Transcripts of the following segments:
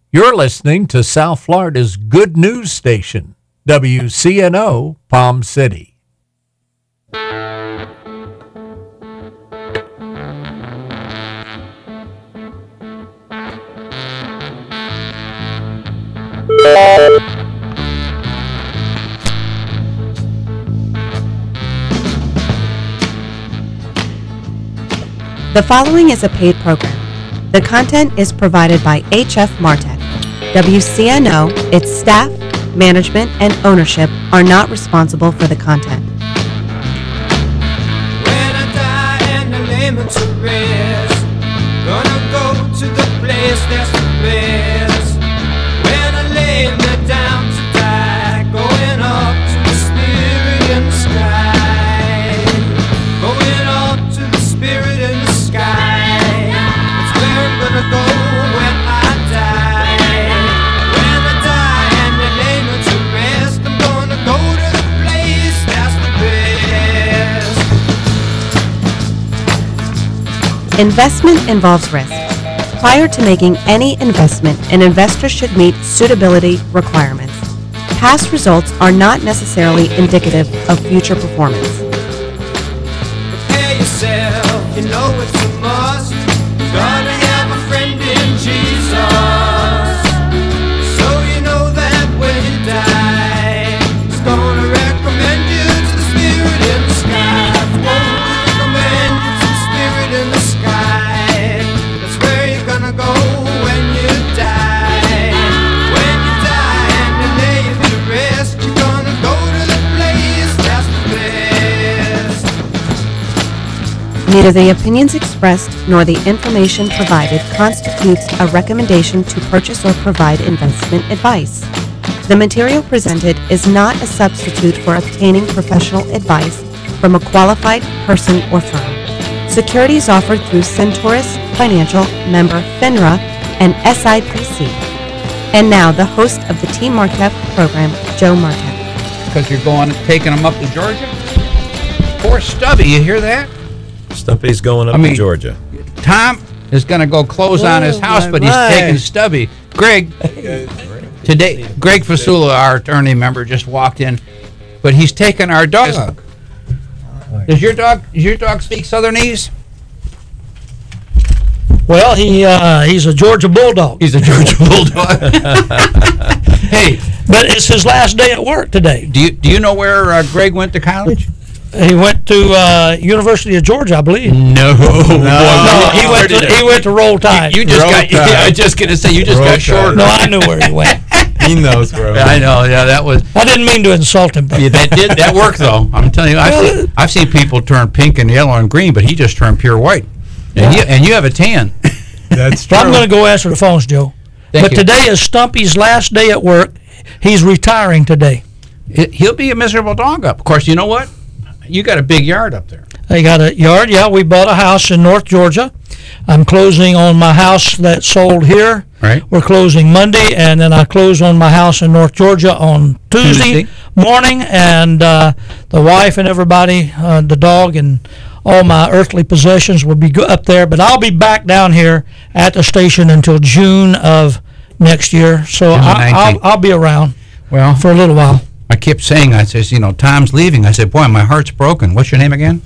You're listening to South Florida's good news station, WCNO Palm City. The following is a paid program. The content is provided by HF Martech. WCNO, its staff, management, and ownership are not responsible for the content. When I die and I lay me to rest, gonna go to the place that's the best. When I lay me down to die, going up to the spirit in the sky. Going up to the spirit in the sky. That's where I'm gonna go when I die. When I die and they lay me to rest, I'm gonna go to the place that's the best. Investment involves risk. Prior to making any investment, an investor should meet suitability requirements. Past results are not necessarily indicative of future performance. Prepare yourself, you know it's a must. Gonna have a friend in Jesus. So you know that when you die, He's gonna recommend you to the spirit in the sky. Won't recommend you to the spirit in the sky. That's where you're gonna go when you die. When you die and you lay you to rest, you're gonna go to the place that's the best. Neither the opinions expressed nor the information provided constitutes a recommendation to purchase or provide investment advice. The material presented is not a substitute for obtaining professional advice from a qualified person or firm. Securities offered through Centaurus Financial, member FINRA, and SIPC. And now, the host of the Team Martech program, Joe Martech. Because you're taking them up to Georgia? Poor Stubby, you hear that? Stumpy's going up to Georgia. Tom is going to go close on his house, but he's taking Stubby. Greg, today, Greg Fasula, our attorney member, just walked in, but he's taking our dog. Does your dog speak Southernese? Well, he's a Georgia Bulldog. He's a Georgia Bulldog. Hey, but it's his last day at work today. do you know where Greg went to college? He went to University of Georgia, I believe. No, He went to Roll Tide. You just got. Yeah, I was just gonna say you just got short. No, I knew where he went. He knows, bro. I know. Yeah, that was. I didn't mean to insult him, but Yeah, that worked though. I'm telling you, I've seen people turn pink and yellow and green, but he just turned pure white. And you have a tan. That's true. so I'm going to go answer the phones, Joe. Thank but you. today is Stumpy's last day at work. He's retiring today. He'll be a miserable dog up. Of course, you know what? You got a big yard up there. They got a yard. Yeah, we bought a house in North Georgia. I'm closing on my house that sold here. Right. We're closing Monday, and then I close on my house in North Georgia on Tuesday morning. And the wife and everybody, the dog and all my earthly possessions will be up there. But I'll be back down here at the station until June of next year. So I'll be around Well, for a little while. I kept saying, I says, Tom's leaving. I said, boy, my heart's broken. What's your name again?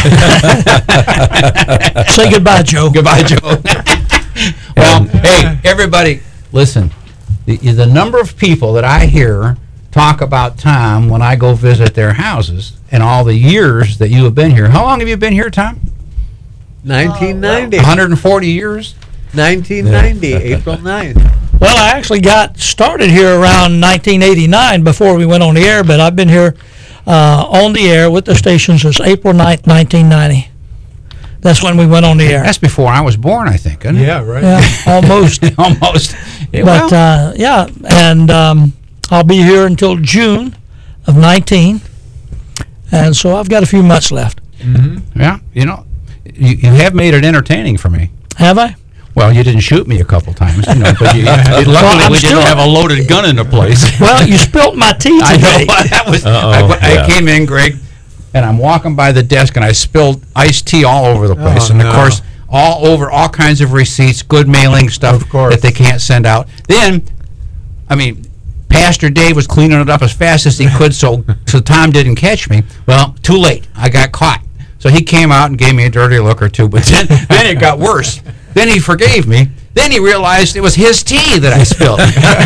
Say goodbye, Joe. Goodbye, Joe. Well, hey, everybody, listen. The number of people that I hear talk about Tom when I go visit their houses and all the years that you have been here. How long have you been here, Tom? 1990. 140 years? 1990, April 9th. Well, I actually got started here around 1989 before we went on the air, but I've been here on the air with the station since April 9th, 1990. That's when we went on the air. That's before I was born, I think, isn't it? Yeah, right. Yeah, almost. Almost. But, yeah, and I'll be here until June of 19, and so I've got a few months left. Yeah, you have made it entertaining for me. Have I? Well, you didn't shoot me a couple times, but luckily I'm we still- didn't have a loaded gun in the place. Well, you spilt my tea I today. know. That was. Uh-oh, I yeah. came in, Greg, and I'm walking by the desk, and I spilled iced tea all over the place. Oh, and of no. course, all over all kinds of receipts, good mailing stuff Of course. that they can't send out. Then, I mean, Pastor Dave was cleaning it up as fast as he could, so Tom didn't catch me. Well, too late. I got caught. So he came out and gave me a dirty look or two, but then it got worse. Then he forgave me. Then he realized it was his tea that I spilled.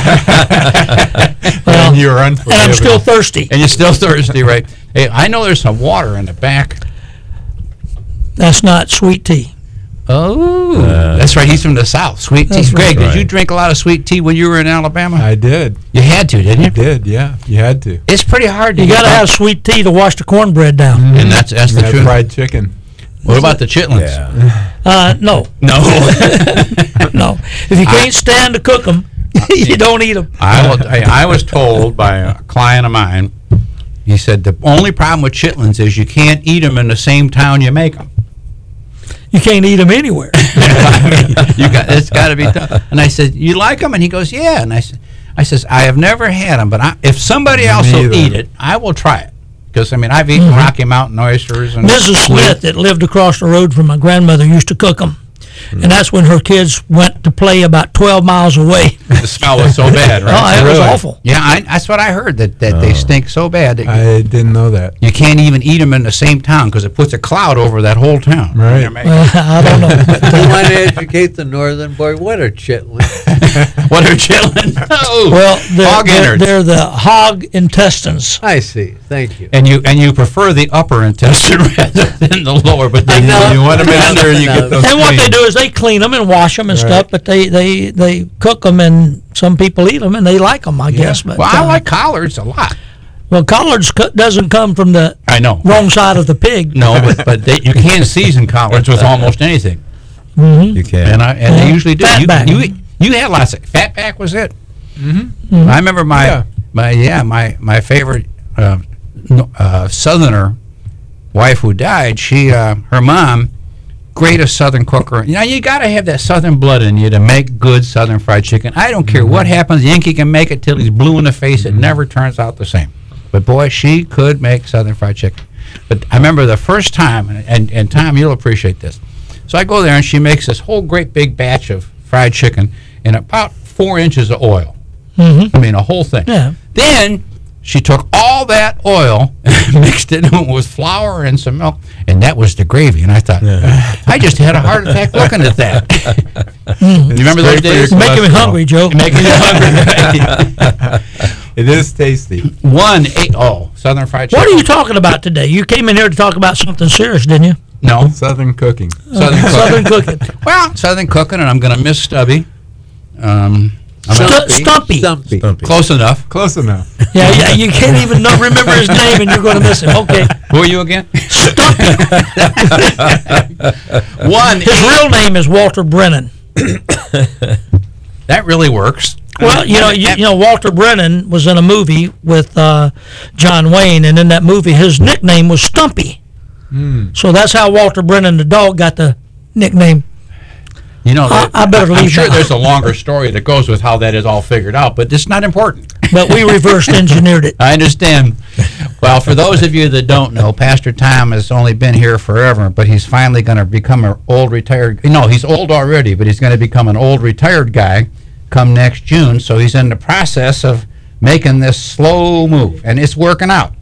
And you're And unforgivable. I'm still thirsty. And you're still thirsty, right? Hey, I know there's some water in the back. That's not sweet tea. Oh, that's right. He's from the South. Sweet tea. That's Greg, did right. you drink a lot of sweet tea when you were in Alabama? I did. You had to, didn't you? Did, yeah. You had to. It's pretty hard to You get got to that. have sweet tea to wash the cornbread down. And that's the That truth. fried chicken. What about the chitlins? No, No. no. If you can't stand to cook them, you don't eat them. I was told by a client of mine, he said the only problem with chitlins is you can't eat them in the same town you make them. You can't eat them anywhere. It's got to be tough. And I said, you like them? And he goes, yeah. And I says, I have never had them, but if somebody else will either. eat it, I will try it. Because, I mean, I've eaten Rocky Mountain oysters. And Mrs. Smith, that lived across the road from my grandmother, used to cook them. And that's when her kids went to play about 12 miles away. The smell was so bad, Oh, right? it was Really? awful. Yeah, that's what I heard, that they stink so bad that I didn't know that. you can't even eat them in the same town because it puts a cloud over that whole town. Right. They're making- I don't know. You want to educate the northern boy? What are chitlins? What are chitlins? No. Well, Hog innards. they're the hog intestines. I see. Thank you. And you prefer the upper intestine rather than the lower, but they know. You want to make sure you get those And what they clean. do is they clean them and wash them and Right. stuff, but they cook them, and some people eat them and they like them, I guess. But Well, I like collards a lot. well, collards doesn't come from the I know. wrong side of the pig. No, but you can season collards with almost anything, You can. and they usually do. Fatback. You had lots of fatback. Was it? Mm-hmm. I remember my favorite Southerner wife who died. She her mom, greatest Southern cooker. You know, you got to have that Southern blood in you to make good Southern fried chicken. I don't care what happens. Yankee can make it till he's blue in the face. It never turns out the same. But boy, she could make Southern fried chicken. But I remember the first time, and Tom, you'll appreciate this. So I go there and she makes this whole great big batch of fried chicken in about 4 inches of oil. I mean, a whole thing. Yeah. Then she took all that oil and mixed it with flour and some milk, and that was the gravy. And I thought, I just had a heart attack looking at that. You remember those great for your days? cholesterol. Making me hungry, Joe. Making you hungry. It is tasty. Southern fried chicken. What are you talking about today? You came in here to talk about something serious, didn't you? No, Southern cooking. Southern cooking. Southern cooking. Well, Southern cooking, and I'm going to miss Stubby. Stumpy. Stumpy. Close enough. Close enough. Yeah, you can't even remember his name, and you're going to miss him. Okay. Who are you again? His real name is Walter Brennan. That really works. Well, you know, Walter Brennan was in a movie with John Wayne, and in that movie, his nickname was Stumpy. So that's how Walter Brennan, the dog, got the nickname. You know, I better I'm leave sure now. there's a longer story that goes with how that is all figured out, but it's not important. But we reverse engineered it. I understand. Well, for those of you that don't know, Pastor Tom has only been here forever, but he's finally going to become an old retired. No, he's old already, but he's going to become an old retired guy come next June. So he's in the process of making this slow move, and it's working out.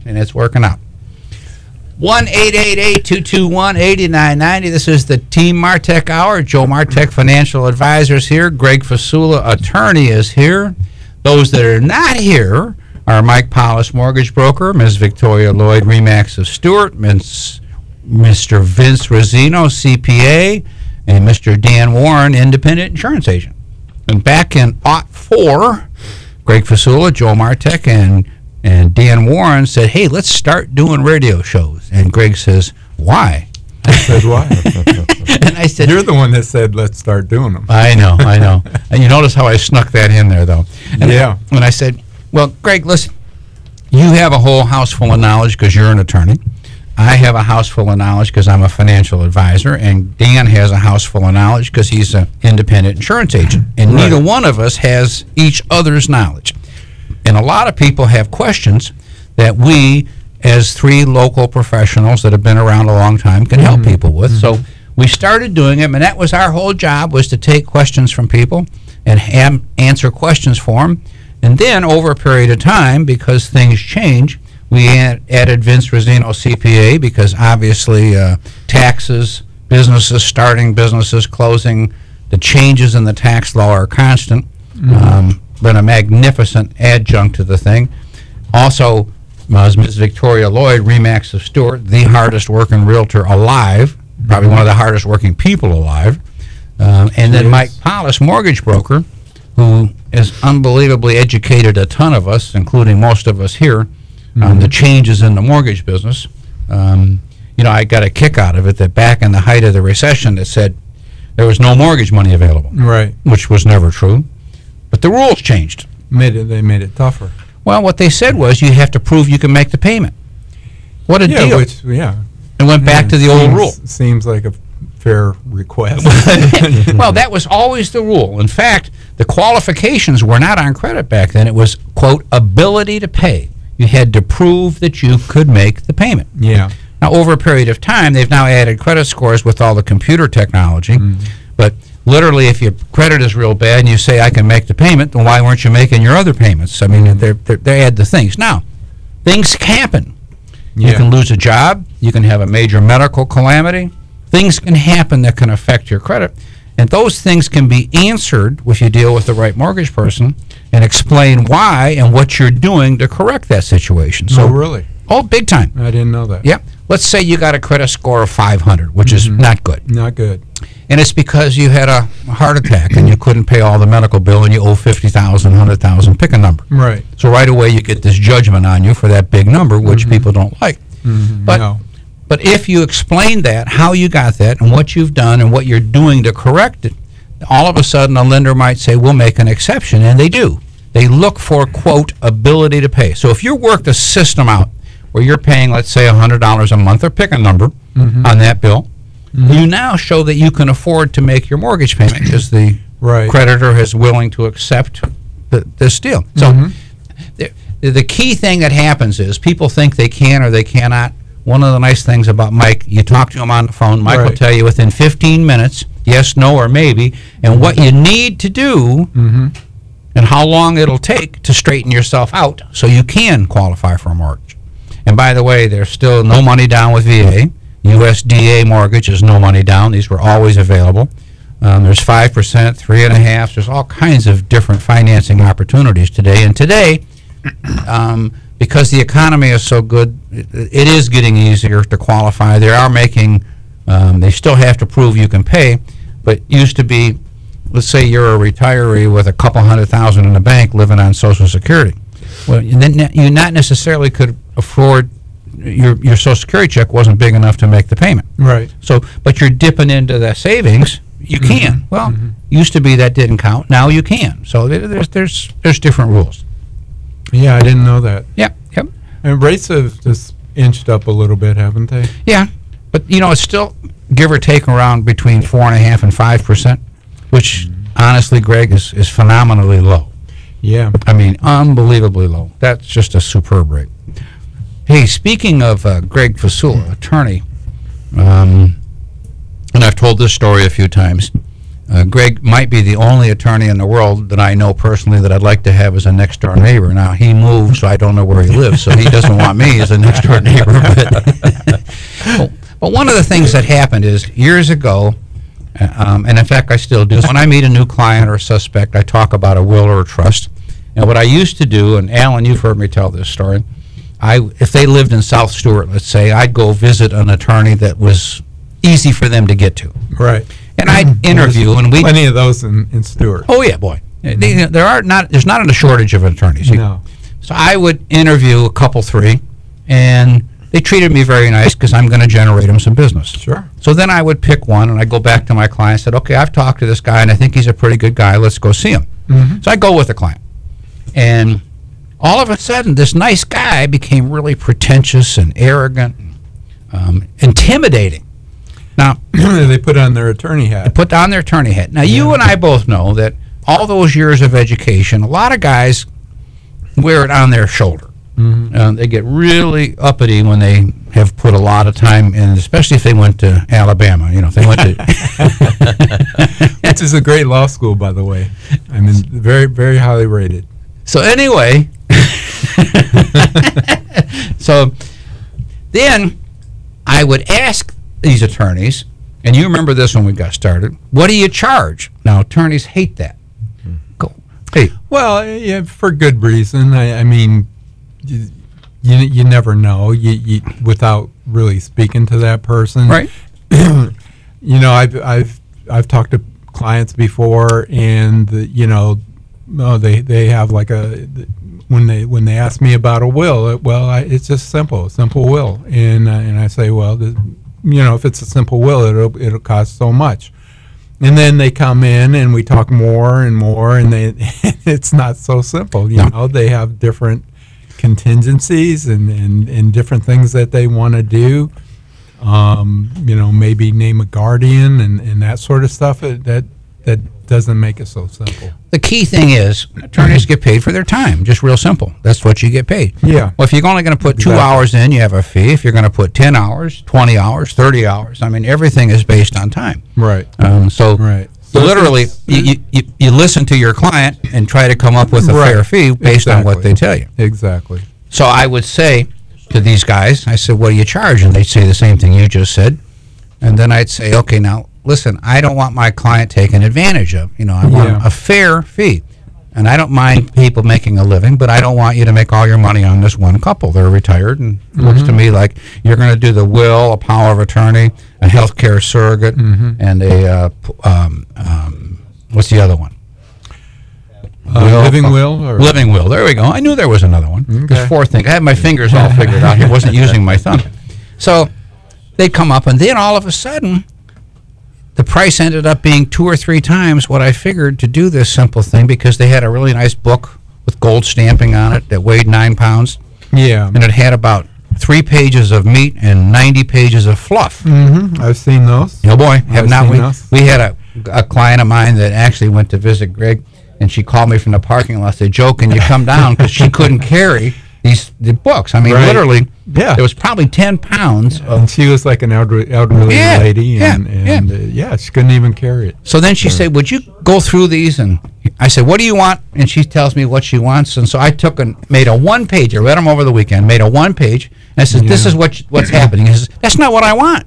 1-888-221-8990. This is the Team Martech Hour. Joe Martech, financial advisors here. Greg Fasula, attorney, is here. Those that are not here are Mike Polish, mortgage broker, Ms. Victoria Lloyd, Remax of Stewart, Mr. Vince Rosino, CPA, and Mr. Dan Warren, independent insurance agent. And back in '04, Greg Fasula, Joe Martech, and Dan Warren said, hey, let's start doing radio shows. And Greg says, why? I said, why? And I said, You're the one that said, let's start doing them. I know. And you notice how I snuck that in there, though. And Yeah. When I said, well, Greg, listen, you have a whole house full of knowledge because you're an attorney. I have a house full of knowledge because I'm a financial advisor. And Dan has a house full of knowledge because he's an independent insurance agent. And Right. neither one of us has each other's knowledge. And a lot of people have questions that we, as three local professionals that have been around a long time, can help people with. So We started doing them, and that was our whole job, was to take questions from people and answer questions for them. And then over a period of time, because things change, we added Vince Rosino CPA, because obviously taxes, businesses starting, businesses closing, the changes in the tax law are constant. Been a magnificent adjunct to the thing. Also, Ms. Victoria Lloyd, Remax of Stewart, the hardest working realtor alive, probably one of the hardest working people alive. And then Mike Paulus, mortgage broker, who has unbelievably educated a ton of us, including most of us here, on the changes in the mortgage business. I got a kick out of it that back in the height of the recession, it said there was no mortgage money available, Right. which was never true. But the rules changed. They made it tougher. Well, what they said was you have to prove you can make the payment. What a deal. It went back to the old rule. Seems like a fair request. Well, that was always the rule. In fact, the qualifications were not on credit back then. It was, quote, ability to pay. You had to prove that you could make the payment. Yeah. Now, over a period of time, they've now added credit scores with all the computer technology. But literally, if your credit is real bad and you say, I can make the payment, then why weren't you making your other payments? I mean, they add the things. Now, things happen. You can lose a job. You can have a major medical calamity. Things can happen that can affect your credit. And those things can be answered if you deal with the right mortgage person and explain why and what you're doing to correct that situation. So, really? Oh, big time. I didn't know that. Yep. Let's say you got a credit score of 500, which is not good. Not good. And it's because you had a heart attack and you couldn't pay all the medical bill and you owe $50,000, $100,000, pick a number. Right. So right away you get this judgment on you for that big number, which people don't like. But if you explain that, how you got that, and what you've done, and what you're doing to correct it, all of a sudden a lender might say, we'll make an exception, and they do. They look for, quote, ability to pay. So if you work the system out where you're paying, let's say, $100 a month, or pick a number on that bill, you now show that you can afford to make your mortgage payment because the creditor is willing to accept this deal. So the key thing that happens is people think they can or they cannot. One of the nice things about Mike, you talk to him on the phone, Mike will tell you within 15 minutes, yes, no, or maybe, and what you need to do and how long it'll take to straighten yourself out so you can qualify for a mortgage. And by the way, there's still no money down with VA. USDA mortgage is no money down. These were always available. There's 5%, 3.5%. There's all kinds of different financing opportunities today. And today, because the economy is so good, it is getting easier to qualify. They are making, they still have to prove you can pay, but used to be, let's say you're a retiree with a couple $100,000 in the bank living on Social Security. Well, then you not necessarily could afford, your Social Security check wasn't big enough to make the payment. Right. So, but you're dipping into the savings, you can. Well, used to be that didn't count. Now you can. So there's different rules. Yeah, I didn't know that. Yep. And rates have just inched up a little bit, haven't they? Yeah, but it's still give or take around between 4.5% and 5%, which honestly, Greg, is phenomenally low. Yeah. I mean, unbelievably low. That's just a superb rate. Hey, speaking of Greg Fasula, attorney, and I've told this story a few times, Greg might be the only attorney in the world that I know personally that I'd like to have as a next-door neighbor. Now, he moved, so I don't know where he lives, so he doesn't want me as a next-door neighbor. But one of the things that happened is years ago, and in fact I still do, when I meet a new client or a suspect, I talk about a will or a trust. And what I used to do, and Alan, you've heard me tell this story, if they lived in South Stewart, let's say, I'd go visit an attorney that was easy for them to get to. Right. And I'd interview, and we plenty of those in Stewart. Oh yeah, boy. There's not a shortage of attorneys. No. So I would interview a couple, three, and they treated me very nice because I'm going to generate them some business. Sure. So then I would pick one, and I go back to my client and said, okay, I've talked to this guy, and I think he's a pretty good guy. Let's go see him. So I go with the client. And all of a sudden, this nice guy became really pretentious and arrogant, intimidating. Now, they put on their attorney hat. They put on their attorney hat. Now, you and I both know that all those years of education, a lot of guys wear it on their shoulder. They get really uppity when they have put a lot of time in, especially if they went to Alabama. You know, if they went to Which is a great law school, by the way. I mean, very, very highly rated. So anyway, so then I would ask these attorneys, and you remember this when we got started, what do you charge? Now, attorneys hate that. Go. Hey. Well, yeah, for good reason. I mean, you never know you without really speaking to that person. Right. You know, I've talked to clients before, and they have like when they ask me about a will, it's just simple will, and I say, well, if it's a simple will, it'll cost so much, and then they come in and we talk more and more, and it's not so simple. You know, they have different contingencies and different things that they want to do. Maybe name a guardian and that sort of stuff. That doesn't make it so simple. The key thing is attorneys get paid for their time. Just real simple. That's what you get paid. Yeah. Well, if you're only going to put 2 hours in, you have a fee. If you're going to put 10 hours, 20 hours, 30 hours, I mean, everything is based on time. Right. So literally, you listen to your client and try to come up with a fair fee based on what they tell you. Exactly. So I would say to these guys, I said, what do you charge? And they'd say the same thing you just said. And then I'd say, okay, now, listen, I don't want my client taken advantage of. I want a fair fee. And I don't mind people making a living, but I don't want you to make all your money on this one couple. They're retired, and it looks to me like you're going to do the will, a power of attorney, a healthcare surrogate, and a, what's the other one? Living will? Or? Living will. There we go. I knew there was another one. Okay. There's 4 things. I had my fingers all figured out here. Wasn't using my thumb. So they'd come up, and then all of a sudden, the price ended up being 2 or 3 times what I figured to do this simple thing, because they had a really nice book with gold stamping on it that weighed 9 pounds. Yeah. And it had about 3 pages of meat and 90 pages of fluff. I've seen those. Oh boy, I've seen those. We had a client of mine that actually went to visit Greg, and she called me from the parking lot. Said, "Joe, can you come down?" Because she couldn't carry the books. I mean, literally, there was probably 10 pounds. And she was like an elderly lady, and she couldn't even carry it. So then she said, "Would you go through these?" And I said, "What do you want?" And she tells me what she wants. And so I took and made a 1-page. I read them over the weekend. Made a 1-page. And I said, "This is what's happening." He says, "That's not what I want."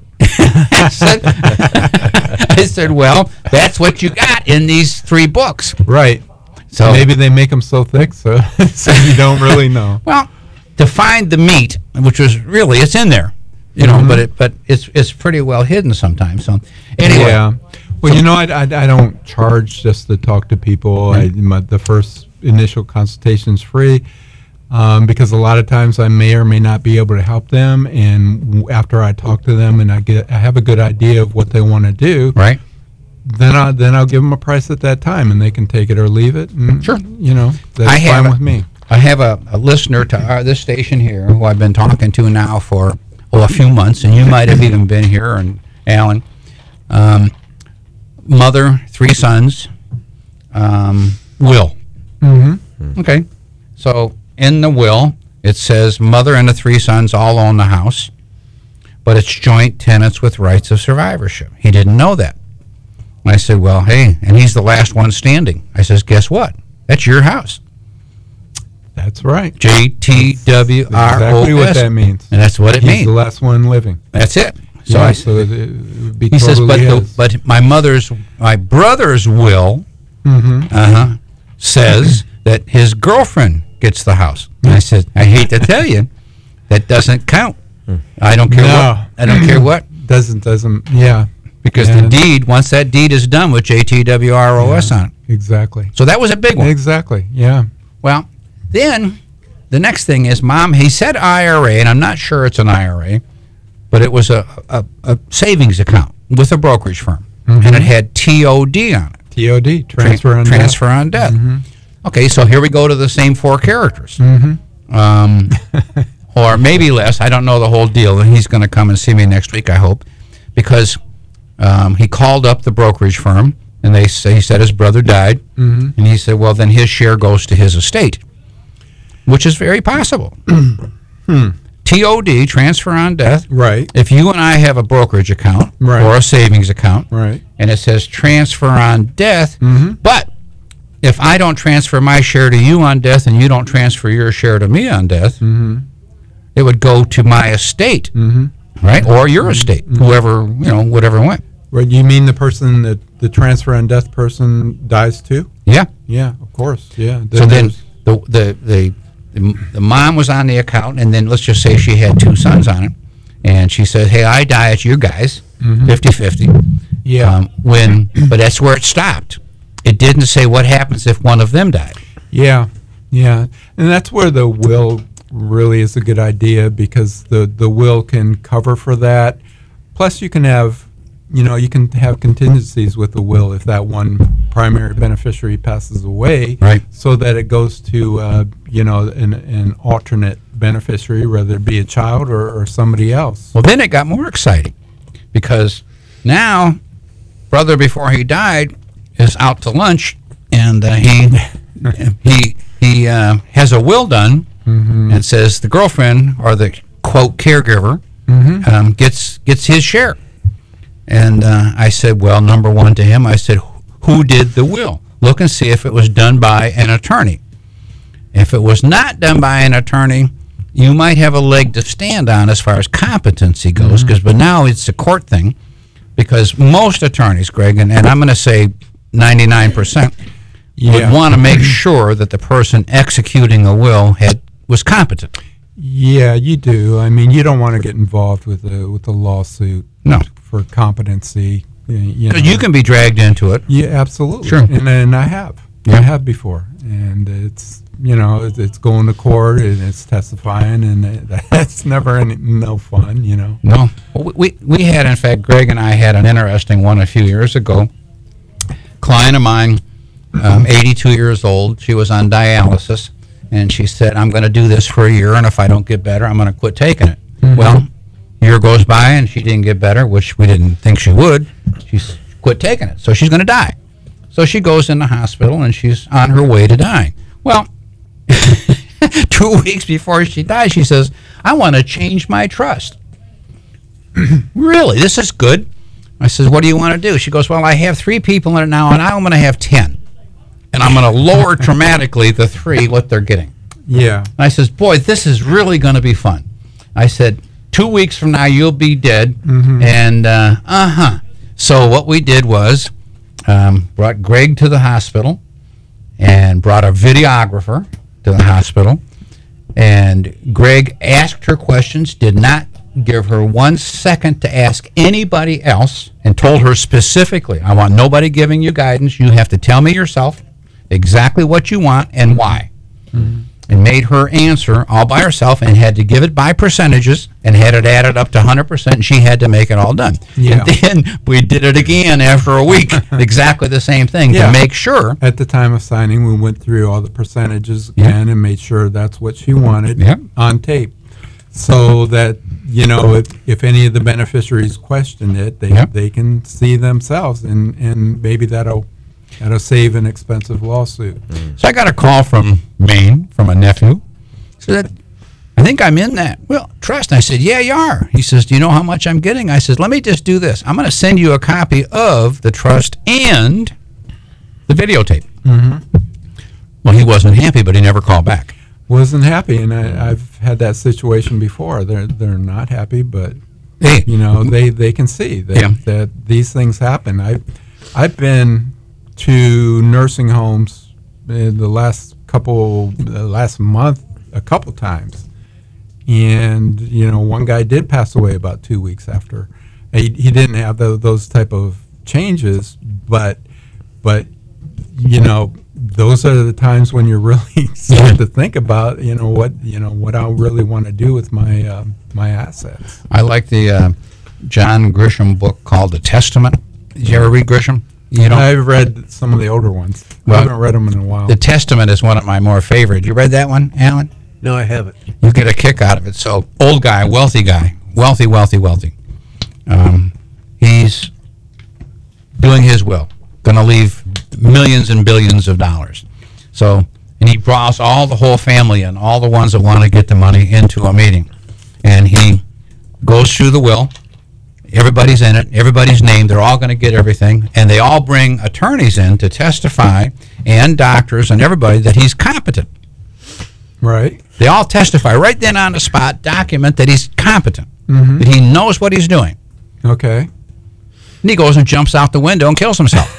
I said, "Well, that's what you got in these 3 books." Right. So maybe they make them so thick so you don't really know. Well, to find the meat, which was really, it's in there, but it's pretty well hidden sometimes. So anyway. Yeah. Well, I don't charge just to talk to people. The first initial consultation is free. Because a lot of times I may or may not be able to help them, and after I talk to them and I have a good idea of what they want to do, right? Then I'll give them a price at that time, and they can take it or leave it. And, sure, that's fine with me. I have a listener to this station here who I've been talking to now for a few months, and you might have even been here, and Alan, mother, 3 sons, will. Okay, so. In the will, it says mother and the 3 sons all own the house, but it's joint tenants with rights of survivorship. He didn't know that. I said, well, hey, and he's the last one standing. I says, guess what? That's your house. That's right. JTWROS. Exactly what that means. And that's what it means. He's the last one living. That's it. So it would be he totally says, but my brother's will says that his girlfriend gets the house. And I said, I hate to tell you, that doesn't count. I don't care what. I don't care what. Doesn't. Yeah. Because the deed, once that deed is done with JTWROS on it. Exactly. So that was a big one. Exactly. Yeah. Well, then the next thing is, Mom, he said IRA, and I'm not sure it's an IRA, but it was a savings account with a brokerage firm. And it had TOD on it. TOD, transfer on death. Transfer on death. Okay, so here we go to the same 4 characters. Or maybe less. I don't know the whole deal. And he's going to come and see me next week, I hope, because he called up the brokerage firm, and he said his brother died. And he said, well, then his share goes to his estate. which is very possible. TOD, transfer on death. Right. If you and I have a brokerage account Right. or a savings account, Right. and it says transfer on death, but if I don't transfer my share to you on death and you don't transfer your share to me on death, it would go to my estate, right? Or your estate, whoever, whatever went. Right. You mean the person that the transfer on death person dies too? Yeah. Yeah, of course. Yeah. So then the mom was on the account, and then let's just say she had two sons on it, and she said, hey, I die, it's you guys, 50-50. Yeah. But that's where it stopped. It didn't say what happens if one of them died. Yeah, yeah, and that's where the will really is a good idea, because the will can cover for that. Plus, you can have contingencies with the will if that one primary beneficiary passes away, Right. so that it goes to an alternate beneficiary, whether it be a child or somebody else. Well, then it got more exciting, because now brother, before he died, is out to lunch, and he has a will done, and says the girlfriend, or the quote caregiver, gets his share. And I said, well, number one to him, I said, who did the will? Look and see if it was done by an attorney. If it was not done by an attorney, you might have a leg to stand on as far as competency goes, but now it's a court thing, because most attorneys, Greg, and I'm going to say 99%, would want to make sure that the person executing a will was competent. Yeah, you do. I mean, you don't want to get involved with a lawsuit. No. For competency. Because you can be dragged into it. Yeah, absolutely. Sure. And I have. Yeah. I have before. And it's it's going to court and it's testifying, and that's never no fun, No. Well, we had, in fact, Greg and I had an interesting one a few years ago. Client of mine, 82 years old. She was on dialysis, and she said, I'm going to do this for a year, and if I don't get better, I'm going to quit taking it. Well, year goes by, and she didn't get better, which we didn't think she would. She's quit taking it, so she's going to die. So she goes in the hospital, and she's on her way to dying. Well, 2 weeks before she dies, she says, I want to change my trust. Really? This is good. I says, what do you want to do? She goes, well, I have 3 people in it now, and I'm going to have 10. And I'm going to lower dramatically the 3 what they're getting. Yeah. And I says, boy, this is really going to be fun. I said, 2 weeks from now, you'll be dead. And, So what we did was brought Greg to the hospital and brought a videographer to the hospital. And Greg asked her questions, did not give her 1 second to ask anybody else, and told her specifically, I want nobody giving you guidance. You have to tell me yourself exactly what you want and why. And made her answer all by herself, and had to give it by percentages, and had it added up to 100%, and she had to make it all done. Yeah. And then we did it again after a week, exactly the same thing, Yeah. to make sure. At the time of signing, we went through all the percentages again and made sure that's what she wanted Yeah. on tape, so that if any of the beneficiaries question it, they can see themselves, and maybe that'll save an expensive lawsuit. So I got a call from Maine, from a nephew. He said, I think I'm in that trust. And I said, yeah, you are. He says, do you know how much I'm getting? I said, let me just do this. I'm going to send you a copy of the trust and the videotape. Well, he wasn't happy, but he never called back. Wasn't happy, and I've had that situation before. They're not happy, but Hey, they can see that these things happen. I've been to nursing homes in the last month a couple times, and one guy did pass away about 2 weeks after. He didn't have those type of changes, but those are the times when you really start to think about what I really want to do with my my assets. I like the John Grisham book called The Testament. Did you ever read Grisham? I've read some of the older ones. Well, I haven't read them in a while. The Testament is one of my more favorite. You read that one, Alan? No, I haven't. You get a kick out of it. So, old guy, wealthy, wealthy. He's doing his will, going to leave millions and billions of dollars. So, and he draws the whole family in, all the ones that want to get the money into a meeting. And he goes through the will. Everybody's in it. Everybody's named. They're all going to get everything. And they all bring attorneys in to testify, and doctors and everybody, that he's competent. Right. They all testify right then on the spot, document that he's competent, that he knows what he's doing. Okay. And he goes and jumps out the window and kills himself.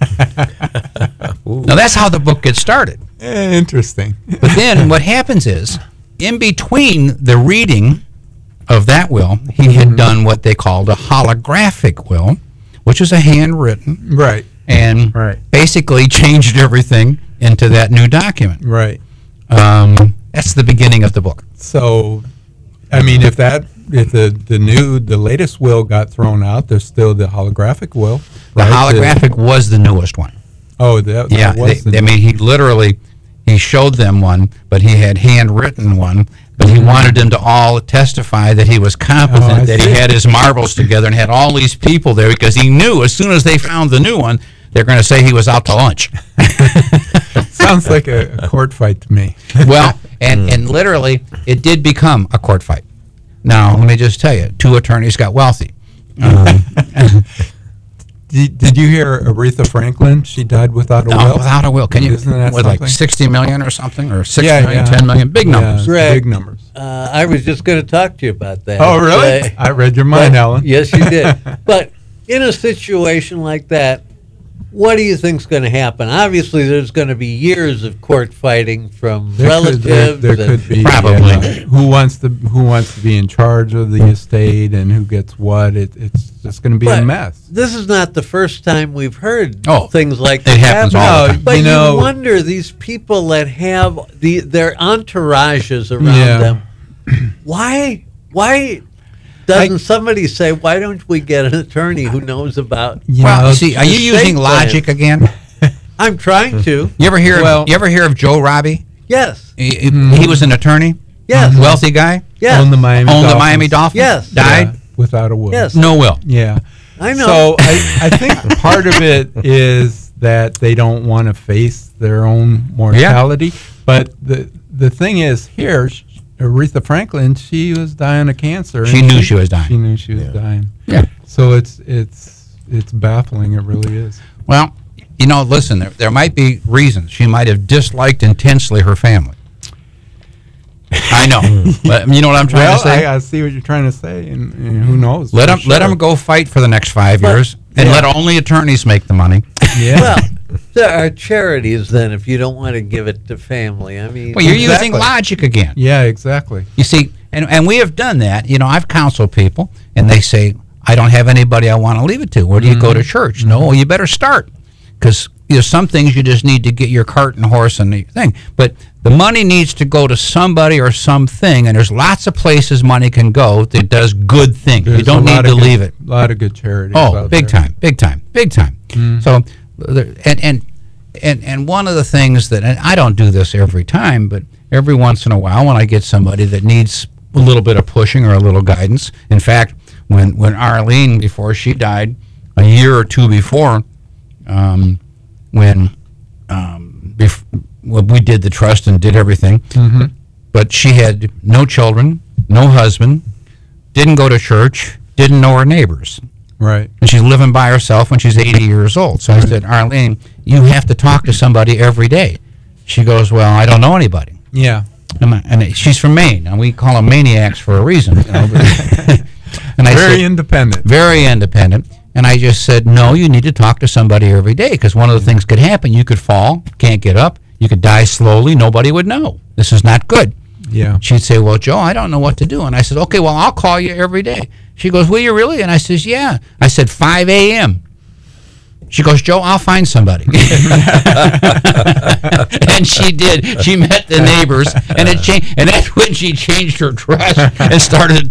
Now, that's how the book gets started. Interesting. But then what happens is, in between the reading of that will, he had done what they called a holographic will, which is a handwritten, Right. and basically changed everything into that new document. Right. That's the beginning of the book. So, I mean, if the latest will got thrown out, there's still the holographic will. The holographic was the newest one. Oh, that Yeah, was I mean, he showed them one, but he had handwritten one, but he wanted them to all testify that he was competent, I that he see. had his marbles together and had all these people there, because he knew as soon as they found the new one, they're going to say he was out to lunch. Sounds like a court fight to me. Well, and literally, it did become a court fight. Now, let me just tell you, 2 attorneys got wealthy. Did you hear Aretha Franklin? She died without a will. Without a will. Can you, Isn't that with like something? 60 million or something, or 6 Yeah, million, yeah. 10 million, big numbers. Yeah, Greg. big numbers. I was just going to talk to you about that. Oh, really? I read your mind, But- Alan. Yes, you did. But in a situation like that, what do you think's going to happen? Obviously, there's going to be years of court fighting from relatives. There and- could be Probably. who wants to be in charge of the estate and who gets what. It's just going to be a But mess. This is not the first time we've heard Oh, things like it that happens happen. all the No, time. But you know- wonder, these people that have their entourages around Yeah. them, why doesn't somebody say, why don't we get an attorney who knows about? You Well, know, see, are you estate using logic plans. again? I'm trying to. You ever hear? Well- you ever hear of Joe Robbie? Yes. He was an attorney, Yes. wealthy guy, Yes. own the Miami owned the Dolphins. Miami Dolphins. Yes. Died, Yeah, without a will. Yes. no will. Yeah. I know. So I think part of it is that they don't want to face their own mortality. But the thing is, here, Aretha Franklin, she was dying of cancer. She and knew she was dying. She knew she was dying. Yeah. So it's baffling. It really is. Well, you know, listen, there might be reasons. She might have disliked intensely her family. I know, but you know what I'm trying Well, to say. I see what you're trying to say, and who knows? Let for them sure. go fight for the next 5 years, and yeah. let only attorneys make the money. Yeah. Well, there are charities then if you don't want to give it to family. I mean, Well, you're Exactly. using logic again. Yeah, exactly. You see, and we have done that. You know, I've counseled people, and they say, I don't have anybody I want to leave it to. Where do you go to church? No, well, you better start. Because some things you just need to get your cart and horse and the thing. But the money needs to go to somebody or something, and there's lots of places money can go that does good things. You There's don't a need lot to of good- leave it. A lot of good charities. Oh, out big there. time, big time, big time. So, and one of the things that, and I don't do this every time, but every once in a while when I get somebody that needs a little bit of pushing or a little guidance. In fact, when Arlene, before she died, a year or two before, when we did the trust and did everything, but she had no children, no husband, didn't go to church, didn't know her neighbors. Right. And she's living by herself when she's 80 years old. So I said, Arlene, you have to talk to somebody every day. She goes, well, I don't know anybody. Yeah. And she's from Maine, and we call them maniacs for a reason. You know? And I Very said, independent. very independent. And I just said, no, you need to talk to somebody every day, because one of the things could happen. You could fall, can't get up. You could die slowly. Nobody would know. This is not good. Yeah. She'd say, well, Joe, I don't know what to do. And I said, okay, well, I'll call you every day. She goes, will you really? And I says, yeah. I said, 5 a.m. She goes, Joe, I'll find somebody. And she did. She met the neighbors, and it changed. And that's when she changed her dress and started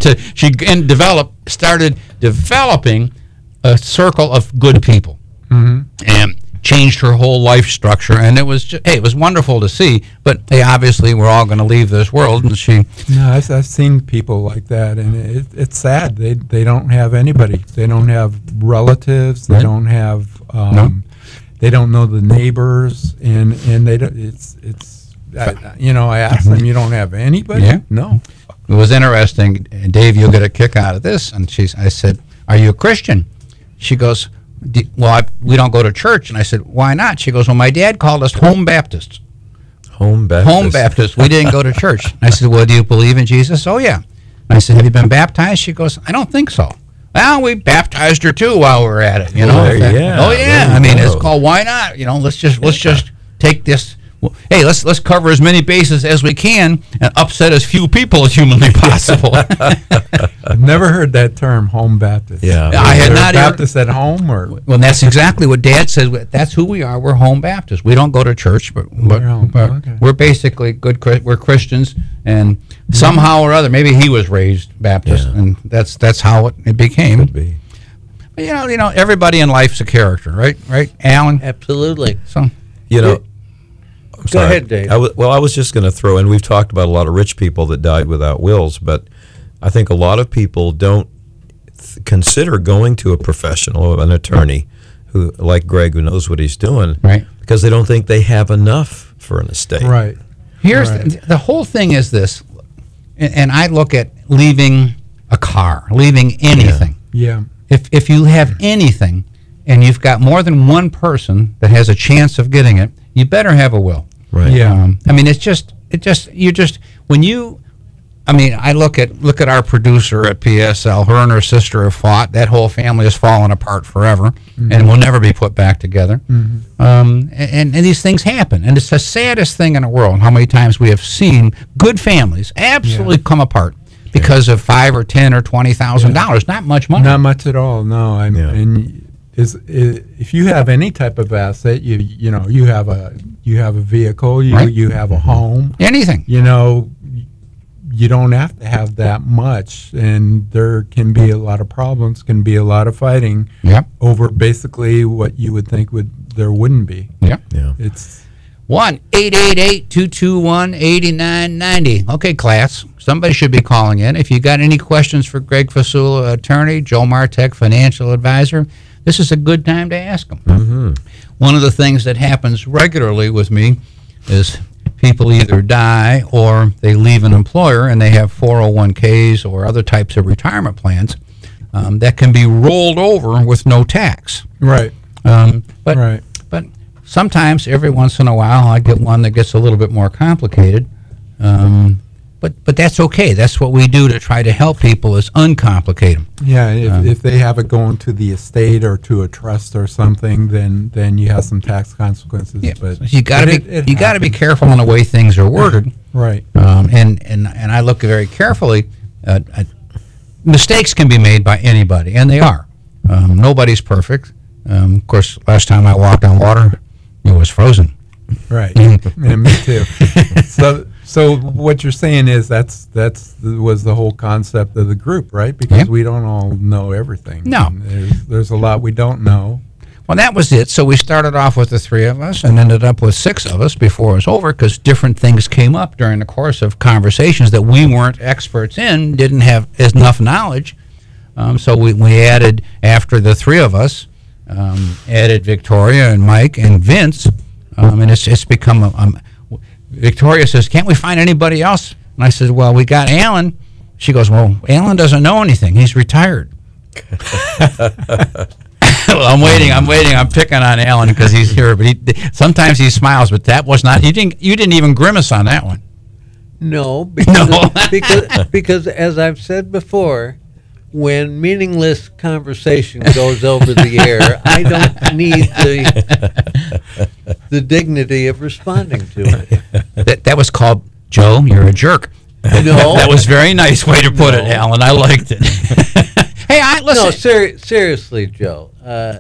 developing a circle of good people. And changed her whole life structure, and it was it was wonderful to see. But they obviously were all going to leave this world, and she. No, I've seen people like that, and it's sad. They don't have anybody. They don't have relatives. They Right. don't have. No. They don't know the neighbors, and they don't. It's I asked them, you don't have anybody? Yeah. No. It was interesting. Dave, you'll get a kick out of this. And I said, "Are you a Christian?" She goes, we don't go to church. And I said, "Why not?" She goes, "Well, my dad called us home Baptists." Home Baptist. Home Baptists. We didn't go to church. And I said, "Well, do you believe in Jesus?" "Oh, yeah." And I said, "Have you been baptized?" She goes, "I don't think so." Well, we baptized her too while we were at it. Yeah. Oh, yeah. There I mean, you it's go. called why not? Let's just take this. Hey, let's cover as many bases as we can and upset as few people as humanly possible. I've never heard that term, home Baptist. Yeah. I had Is there not a heard- Baptist at home, or Well, that's exactly what Dad said. That's who we are. We're home Baptists. We don't go to church, but Okay. we're basically we're Christians, and somehow or other, maybe he was raised Baptist, Yeah. and that's how it became. Could be. But, everybody in life's a character, right? Right, Alan. Absolutely. So You know, I'm Go sorry. ahead, Dave. I was just going to throw in, we've talked about a lot of rich people that died without wills, but I think a lot of people don't consider going to a professional, an attorney, who, like Greg, who knows what he's doing, Right. because they don't think they have enough for an estate. right? here's Right. the whole thing is this, and I look at leaving a car, leaving anything. Yeah. If you have anything and you've got more than one person that has a chance of getting it, you better have a will. Right. Yeah. I mean, I look at our producer at PSL. Her and her sister have fought. That whole family has fallen apart forever and will never be put back together. And these things happen. And it's the saddest thing in the world how many times we have seen good families absolutely come apart because of $5 or $10 or $20,000. Not much money. Not much at all. No. Yeah. And if you have any type of asset, you have a vehicle, Right. you have a home, Anything. you don't have to have that much, and there can be a lot of problems, can be a lot of fighting Yep. over basically what you would think there wouldn't be. Yep. Yeah. It's 1-888-221-8990. Okay, class. Somebody should be calling in. If you got any questions for Greg Fasula, attorney, Joe Martek, financial advisor, this is a good time to ask them. Mm-hmm. One of the things that happens regularly with me is people either die or they leave an employer and they have 401ks or other types of retirement plans that can be rolled over with no tax. right. But Right. but sometimes, every once in a while, I get one that gets a little bit more complicated. But that's okay. That's what we do to try to help people is uncomplicate them. Yeah, if they have it going to the estate or to a trust or something, then you have some tax consequences. Yeah, But you got to but be it you got to be happens. careful in the way things are worded. Right. And I look very carefully. Mistakes can be made by anybody, and they are. Nobody's perfect. Of course, last time I walked on water, it was frozen. Right. Yeah, me too. So what you're saying is was the whole concept of the group, right? Because Yep. we don't all know everything. No. And there's a lot we don't know. Well, that was it. So we started off with the three of us and ended up with six of us before it was over because different things came up during the course of conversations that we weren't experts in, didn't have enough knowledge. So we added, after the three of us, added Victoria and Mike and Vince, and it's become Victoria says, "Can't we find anybody else?" And I said, "Well, we got Alan." She goes, "Well, Alan doesn't know anything. He's retired." Well, I'm waiting. I'm picking on Alan because he's here, but sometimes he smiles. But that was not. You didn't even grimace on that one. No, because, No. because as I've said before, when meaningless conversation goes over the air, I don't need the dignity of responding to it. That was called, Joe, you're a jerk. No. That was a very nice way to put it, No. Alan. I liked it. Hey, listen. No, seriously, Joe.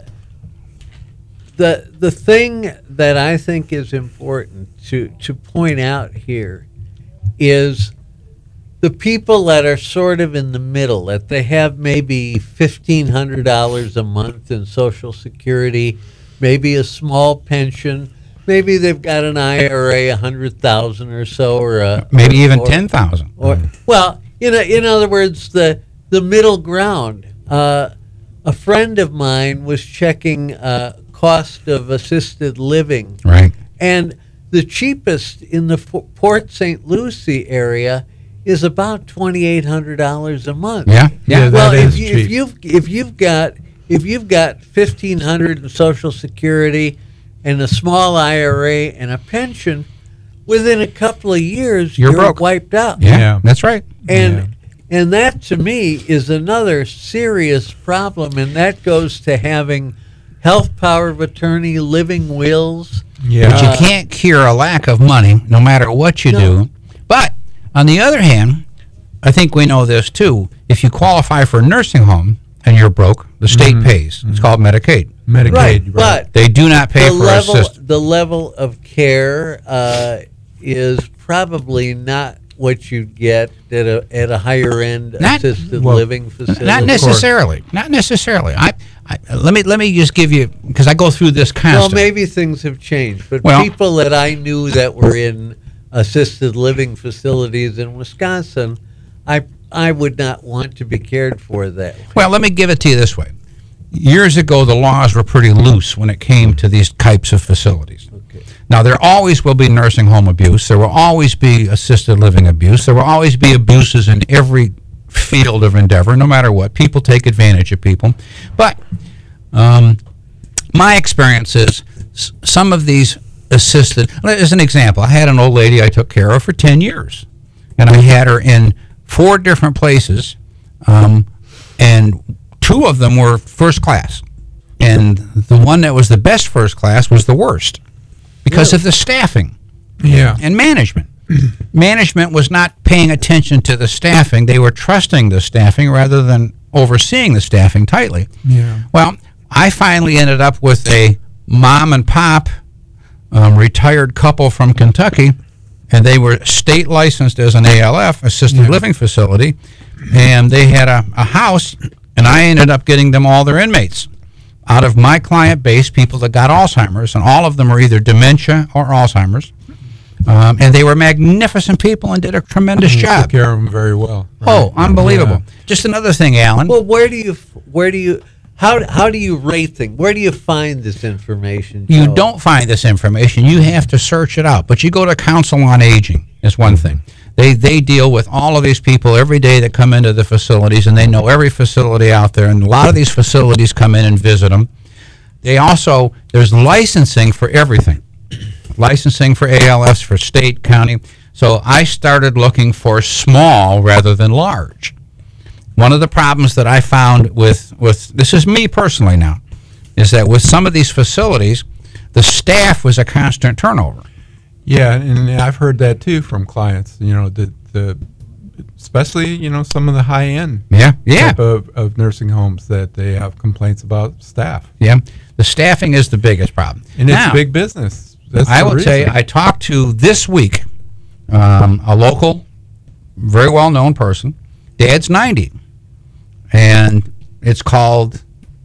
The thing that I think is important to point out here is the people that are sort of in the middle, that they have maybe $1,500 a month in Social Security, maybe a small pension, maybe they've got an IRA, $100,000 or so, or Maybe even 10,000. or well, in other words, the middle ground. A friend of mine was checking cost of assisted living, Right. and the cheapest in the Port St. Lucie area is about $2,800 a month. Yeah. Yeah, Well, that if, is cheap. if you've got $1,500 in Social Security and a small IRA and a pension, within a couple of years You're broke. wiped out. Yeah, Yeah. that's right. And that to me is another serious problem, and that goes to having health power of attorney, living wills. Yeah. But you can't cure a lack of money, no matter what you No. do. But on the other hand, I think we know this too. If you qualify for a nursing home and you're broke, the state pays. It's called Medicaid. Medicaid, Right, but They do not pay for assistance. the level of care is probably not what you'd get at a higher end Not- assisted well, living facility. Not necessarily. Not necessarily. Let me just give you, because I go through this Well, constantly. maybe things have changed, but Well- people that I knew that were in assisted living facilities in Wisconsin, I would not want to be cared for that way. Well, let me give it to you this way. Years ago, the laws were pretty loose when it came to these types of facilities. Okay. Now, there always will be nursing home abuse. There will always be assisted living abuse. There will always be abuses in every field of endeavor, no matter what. People take advantage of people. But my experience is some of these assisted, as an example, I had an old lady I took care of for 10 years. And I had her in 4 different places, and 2 of them were first class. And the one that was the best first class was the worst because of the staffing Yeah. and management. Management was not paying attention to the staffing. They were trusting the staffing rather than overseeing the staffing tightly. Yeah. Well, I finally ended up with a mom and pop retired couple from Kentucky, and they were state licensed as an ALF, assisted living facility, and they had a house, and I ended up getting them all their inmates out of my client base, people that got Alzheimer's, and all of them were either dementia or Alzheimer's. And they were magnificent people and did a tremendous You job. took care of them very well. Oh, unbelievable. Yeah. Just another thing, Alan. Well, how do you rate things? Where do you find this information? You Joe? don't find this information. You have to search it out. But you go to Council on Aging is one thing. They deal with all of these people every day that come into the facilities, and they know every facility out there. And a lot of these facilities come in and visit them. They also, there's licensing for everything. Licensing for ALFs, for state, county. So I started looking for small rather than large. One of the problems that I found with this is me personally now, is that with some of these facilities, the staff was a constant turnover. Yeah, and I've heard that too from clients. You know, the especially some of the high end Yeah. type of nursing homes that they have complaints about staff, Yeah. The staffing is the biggest problem. and it's Now, big business. That's I the will tell you, reason. I talked to this week a local, very well known person. Dad's 90, and it's called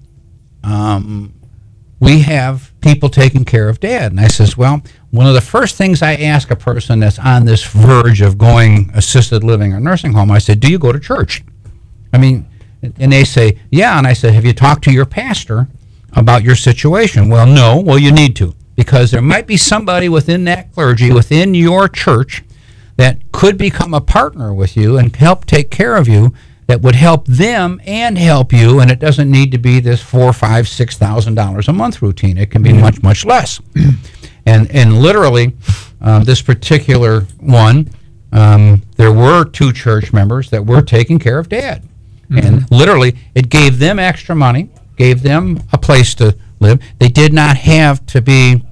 We Have People Taking Care of Dad. And I says, well, one of the first things I ask a person that's on this verge of going assisted living or nursing home, I said, do you go to church? I mean, and they say, yeah. And I said, have you talked to your pastor about your situation? Well, no. Well, you need to, because there might be somebody within that clergy, within your church, that could become a partner with you and help take care of you, that would help them and help you, and it doesn't need to be this $4,000, $5,000, $6,000 a month routine. It can be much, much less. And literally, this particular one, there were 2 church members that were taking care of Dad, and literally, it gave them extra money, gave them a place to live. They did not have to be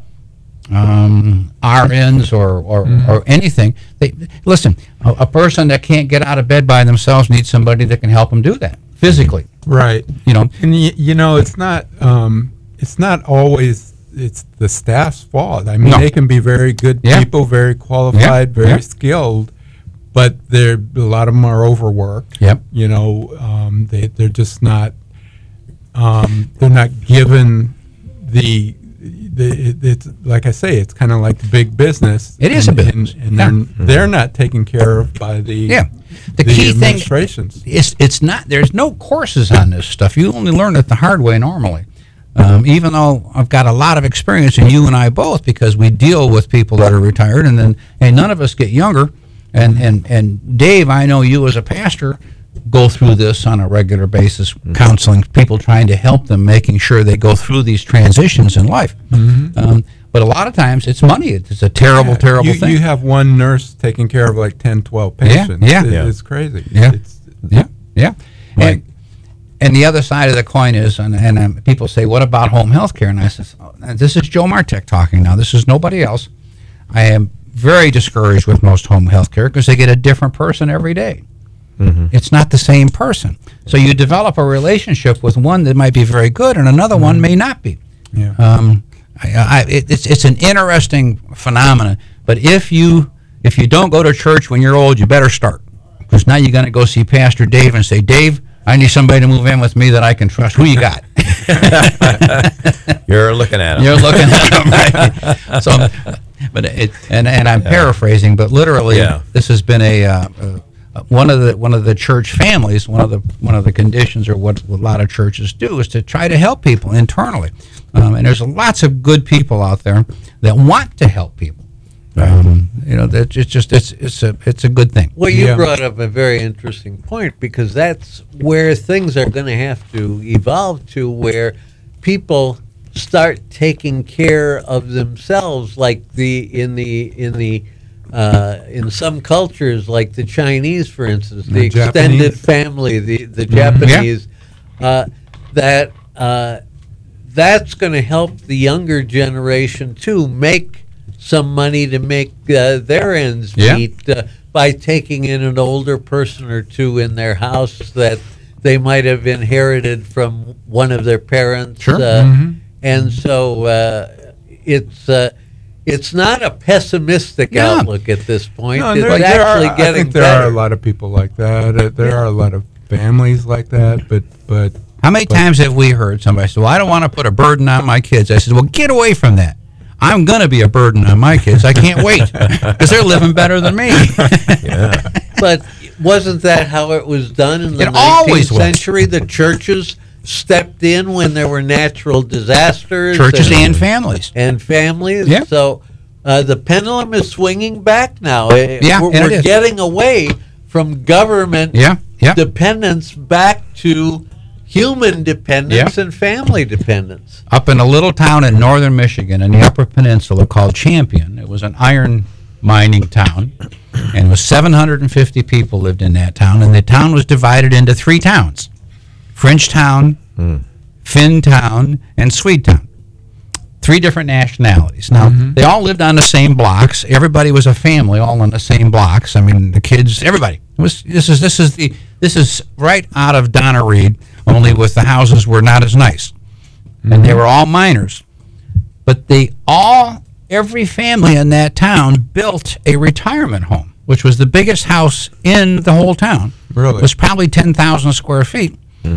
RNs or anything. Listen, a person that can't get out of bed by themselves needs somebody that can help them do that physically. Right. And it's not always it's the staff's fault. I mean, No. they can be very good Yeah. people, very qualified, Yeah. very Yeah. skilled, but a lot of them are overworked. Yep. They're just not. They're not given the. It's like I say, it's kind of like big business. It is a business. and Yeah. they're not taken care of by the The key thing administrations. it's not, there's no courses on this stuff. You only learn it the hard way normally. even though I've got a lot of experience, and you and I both, because we deal with people that are retired, and none of us get younger. And Dave, I know you as a pastor go through this on a regular basis, counseling people, trying to help them, making sure they go through these transitions in life. But a lot of times it's money. It's a terrible thing. You have one nurse taking care of like 10, 12 patients. It's crazy. Yeah. And the other side of the coin is, and people say, what about home health care? And I says, this is Joe Martek talking now. This is nobody else. I am very discouraged with most home health care because they get a different person every day. It's not the same person. So you develop a relationship with one that might be very good and another one may not be. It's an interesting phenomenon. But if you don't go to church when you're old, you better start. Because now you're going to go see Pastor Dave and say, Dave, I need somebody to move in with me that I can trust. Who you got? You're looking at him. You're looking at him, right? So, but and I'm paraphrasing, but literally, this has been one of the church families. One of the conditions, or what a lot of churches do, is to try to help people internally. And there's lots of good people out there that want to help people. That it's a good thing. Well, you brought up a very interesting point, because that's where things are going to have to evolve to, where people start taking care of themselves, like in some cultures, like the Chinese, for instance, the extended family, the Japanese, that's going to help the younger generation too make some money to make their ends meet by taking in an older person or two in their house that they might have inherited from one of their parents. And so it's not a pessimistic outlook at this point. No, it's actually I getting think there better. are a lot of people like that. There are a lot of families like that, but how many times have we heard somebody say, well, I don't want to put a burden on my kids? I said, well, get away from that. I'm going to be a burden on my kids. I can't wait, because they're living better than me. But wasn't that how it was done in the 19th century? The churches stepped in when there were natural disasters. Churches and families. Yeah. So the pendulum is swinging back now. We're getting away from government dependence back to human dependence and family dependence. Up in a little town in northern Michigan in the Upper Peninsula called Champion, it was an iron mining town, and it was 750 people lived in that town, and the town was divided into 3 towns: Frenchtown, Finntown, and Swedetown. 3 different nationalities. Now, they all lived on the same blocks. Everybody was a family, all on the same blocks. I mean, the kids, everybody. This is right out of Donna Reed, only with the houses were not as nice. And they were all miners. But every family in that town built a retirement home, which was the biggest house in the whole town. Really? It was probably 10,000 square feet.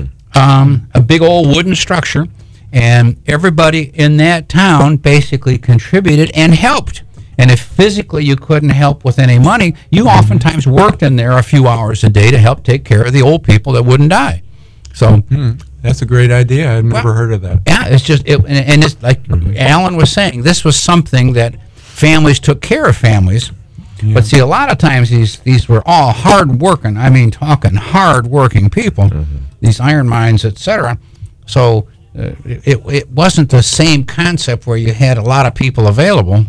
A big old wooden structure. And everybody in that town basically contributed and helped. And if physically you couldn't help with any money, you oftentimes worked in there a few hours a day to help take care of the old people that wouldn't die. So that's a great idea. I've never heard of that. Yeah, it's just and it's like Alan was saying, this was something that families took care of families. Yeah. But see, a lot of times these were all hard working. I mean, talking hard working people. These iron mines, etc. So it wasn't the same concept where you had a lot of people available.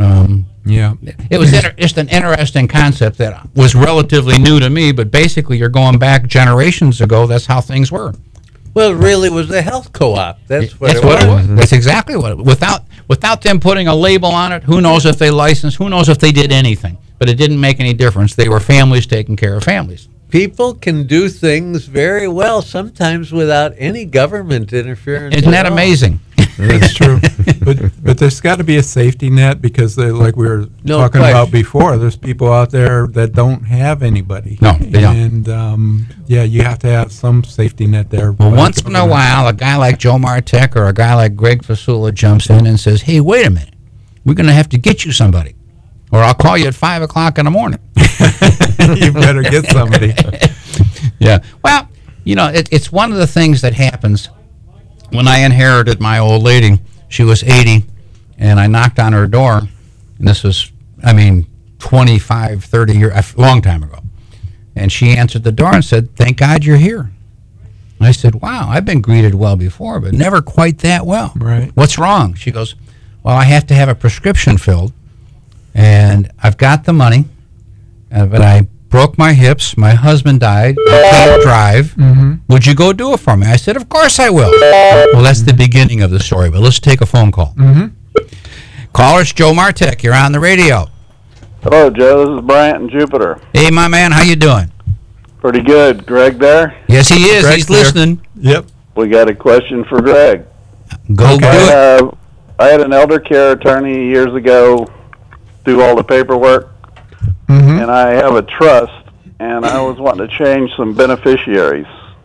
It was just an interesting concept that was relatively new to me, but basically you're going back generations ago. That's how things were. Well, it really was a health co-op. That's what it was. That's exactly what it was. Without them putting a label on it, who knows if they licensed, who knows if they did anything. But it didn't make any difference. They were families taking care of families. People can do things very well sometimes without any government interference. Isn't that amazing? That's true. But there's got to be a safety net, because like we were talking about before, there's people out there that don't have anybody. No, they don't. And you have to have some safety net there. Well, once in a while, a guy like Joe Martek or a guy like Greg Fasula jumps in and says, hey, wait a minute. We're going to have to get you somebody, or I'll call you at 5 o'clock in the morning. You better get somebody. Yeah. Well, it's one of the things that happens when I inherited my old lady, she was 80, and I knocked on her door, and this was, 25, 30 years, a long time ago. And she answered the door and said, "Thank God you're here." And I said, "Wow, I've been greeted well before, but never quite that well. Right. What's wrong?" She goes, "Well, I have to have a prescription filled, and I've got the money, but I broke my hips. My husband died. I can't drive. Would you go do it for me?" I said, "Of course I will." Well, that's the beginning of the story, but let's take a phone call. Caller, it's Joe Martek. You're on the radio. Hello, Joe. This is Bryant in Jupiter. Hey, my man, how you doing? Pretty good. Greg there? Yes, he is. Greg's He's there. listening. Yep. We got a question for Greg. Go do it. I had an elder care attorney years ago do all the paperwork, and I have a trust, and I was wanting to change some beneficiaries.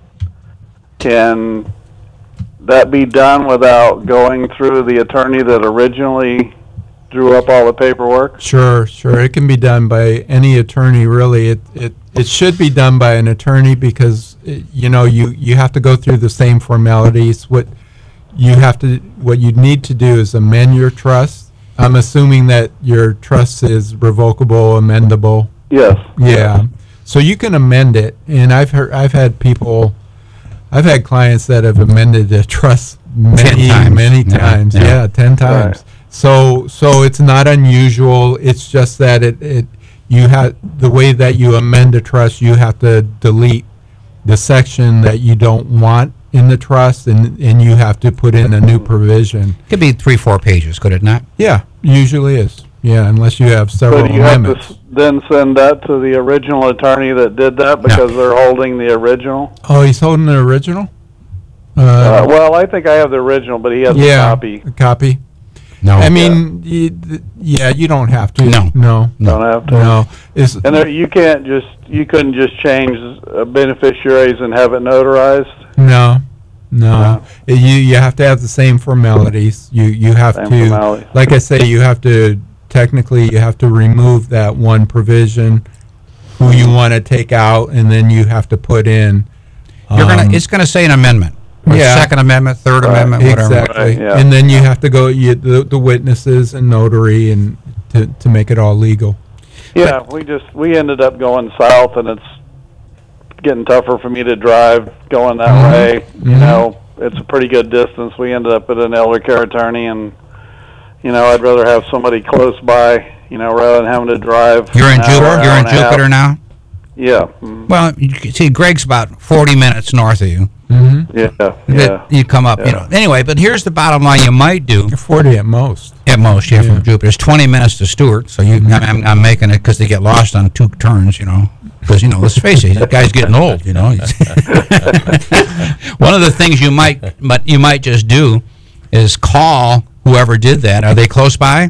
Can that be done without going through the attorney that originally drew up all the paperwork? Sure. It can be done by any attorney, really. It should be done by an attorney because, you have to go through the same formalities. What you need to do is amend your trust. I'm assuming that your trust is revocable, amendable. Yes. Yeah. So you can amend it, and I've had clients that have amended the trust many times. Yeah, 10 times. Right. So it's not unusual. It's just that you have the way that you amend a trust, you have to delete the section that you don't want in the trust, and you have to put in a new provision. Could be 3-4 pages, could it not? Yeah, usually is. Yeah, unless you have several So do you have amendments. to then send that to the original attorney that did that because they're holding the original? Oh, he's holding the original? Well, I think I have the original, but he has a copy. A copy. No. I mean, you don't have to. No. Don't have to. No. And there, you couldn't just change beneficiaries and have it notarized. No. You have to have the same formalities. You have Same to, formalities. like I say, you have to remove that one provision, who you want to take out, and then you have to put in. It's gonna say an amendment. Or Second Amendment, Third Amendment, whatever. Exactly. Right, yeah. And then you have to go the witnesses and notary and to make it all legal. Yeah, we ended up going south, and it's getting tougher for me to drive going that way. You know, it's a pretty good distance. We ended up at an elder care attorney, and I'd rather have somebody close by, rather than having to drive. You're in an hour, Jupiter. You're hour in and a half. Jupiter now. Yeah. Mhm. Well, you can see Greg's about 40 minutes north of you. Yeah. You come up, Anyway, but here's the bottom line: you might do 40 at most. from Jupiter. It's 20 minutes to Stewart, so I'm making it because they get lost on 2 turns, Because let's face it, the guy's getting old. One of the things you might just do is call whoever did that. Are they close by?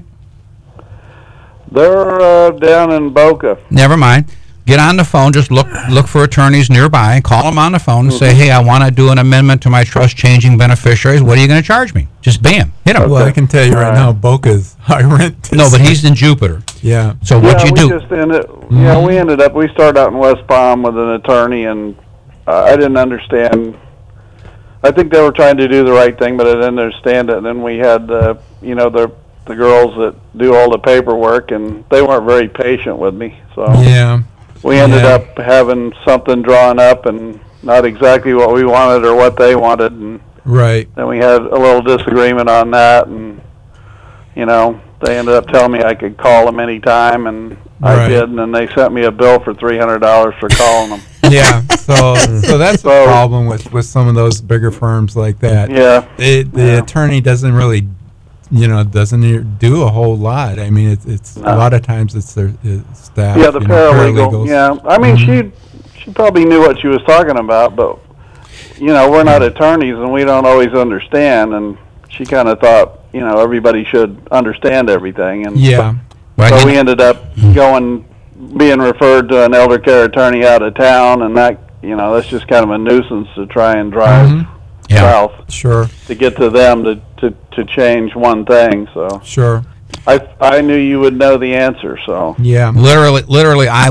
They're down in Boca. Never mind. Get on the phone. Just look for attorneys nearby. Call them on the phone and say, "Hey, I want to do an amendment to my trust, changing beneficiaries. What are you going to charge me?" Just bam, hit him. Well, I can tell you right now, Boca's high rent. No, but he's in Jupiter. Yeah. So what you do? We ended up. We started out in West Palm with an attorney, and I didn't understand. I think they were trying to do the right thing, but I didn't understand it. And then we had the girls that do all the paperwork, and they weren't very patient with me. So we ended up having something drawn up, and not exactly what we wanted or what they wanted, and then we had a little disagreement on that, and they ended up telling me I could call them anytime, and I did, and then they sent me a bill for $300 for calling them. Yeah, so that's the problem with some of those bigger firms like that. Yeah, the attorney doesn't really, doesn't do a whole lot. I mean, it's a lot of times it's their staff. Yeah, the paralegal. Yeah, I mean, she probably knew what she was talking about, but we're not attorneys and we don't always understand. And she kind of thought, everybody should understand everything. And so we ended up being referred to an elder care attorney out of town, and that that's just kind of a nuisance to try and drive south. Sure. To get to them to change one thing. So sure. I knew you would know the answer. So yeah. Literally, I would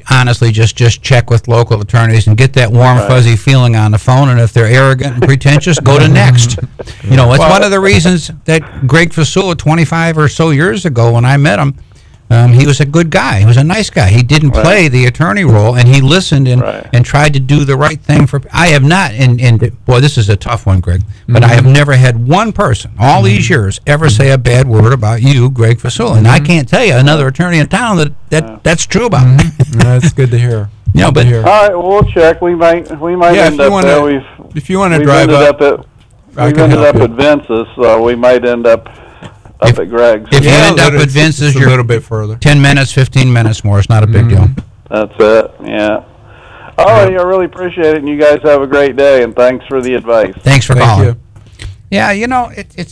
honestly just check with local attorneys and get that warm fuzzy feeling on the phone. And if they're arrogant and pretentious, go to next. You know, it's one of the reasons that Greg Fasula, 25 or so years ago, when I met him, he was a good guy. He was a nice guy. He didn't play the attorney role, and he listened and tried to do the right thing for. I have not, and boy, this is a tough one, Greg. But I have never had one person all these years ever say a bad word about you, Greg Fasula, and I can't tell you another attorney in town that's true about. That's good to hear. Yeah, but all right, we'll check. We might end up there. If you want to drive up, we've ended up at Vince's, so we might end up at Greg's. If you end up at Vince's, you're a little bit further. 10 minutes, 15 minutes more. It's not a big deal. That's it. Yeah. All right, I really appreciate it, and you guys have a great day, and thanks for the advice. Thanks for calling. You. Yeah, you know,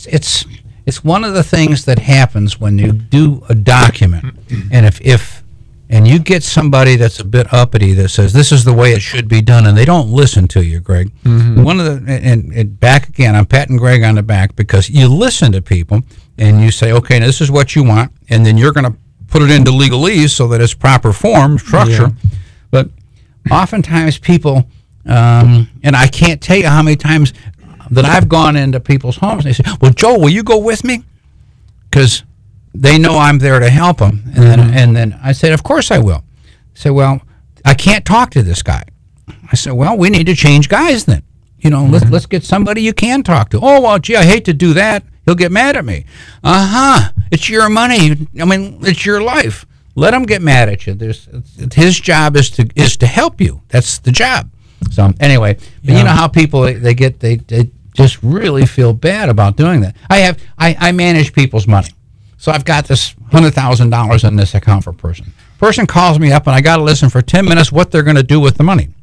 it's one of the things that happens when you do a document, and if you get somebody that's a bit uppity that says this is the way it should be done, and they don't listen to you, Greg. One of the and back again, I'm patting Greg on the back because you listen to people and you say, okay, now this is what you want, and then you're going to put it into legalese so that it's proper form structure. Yeah. But oftentimes people, and I can't tell you how many times that I've gone into people's homes and they say, well, Joe, will you go with me? Because they know I'm there to help them. And then I said, of course I will. I said, well, I can't talk to this guy. I said, well, we need to change guys then. You know, let's get somebody you can talk to. Oh, well, gee, I hate to do that. He'll get mad at me. It's your money. I mean, it's your life. Let him get mad at you. His job is to help you. That's the job. So anyway, but you know how people they just really feel bad about doing that. I manage people's money. So I've got this $100,000 in this account for a person. Person calls me up and I got to listen for 10 minutes what they're going to do with the money.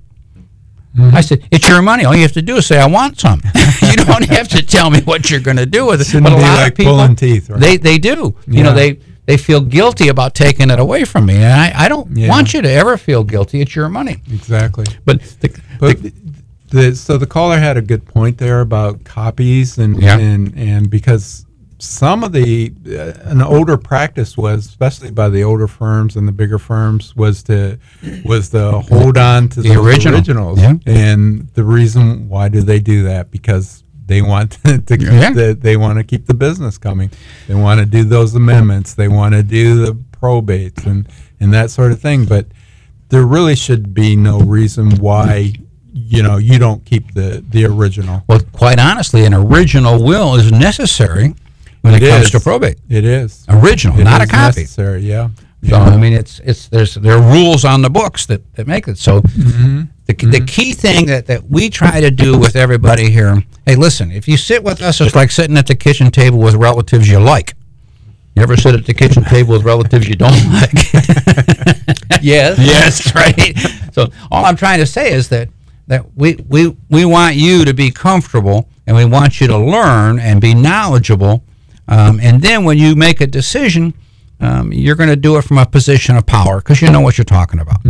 I said, it's your money. All you have to do is say, I want some. You don't have to tell me what you're going to do with it. Shouldn't but a be lot like of people, pulling teeth, right? They do. You know, they feel guilty about taking it away from me. And I don't want you to ever feel guilty. It's your money. Exactly. So the caller had a good point there about copies and because some of an older practice was, especially by the older firms and the bigger firms, was to hold on to the originals. Yeah. And the reason why do they do that? Because they want they want to keep the business coming. They want to do those amendments. They want to do the probates and that sort of thing. But there really should be no reason why you don't keep the original. Well, quite honestly, an original will is necessary when it comes to probate. It is original, not a copy. Necessary, yeah. So I mean, there are rules on the books that make it. So the key thing that we try to do with everybody here. Hey, listen, if you sit with us, it's like sitting at the kitchen table with relatives you like. You ever sit at the kitchen table with relatives you don't like? Yes, right. So all I'm trying to say is that we want you to be comfortable, and we want you to learn and be knowledgeable. And then when you make a decision, you're going to do it from a position of power because you know what you're talking about.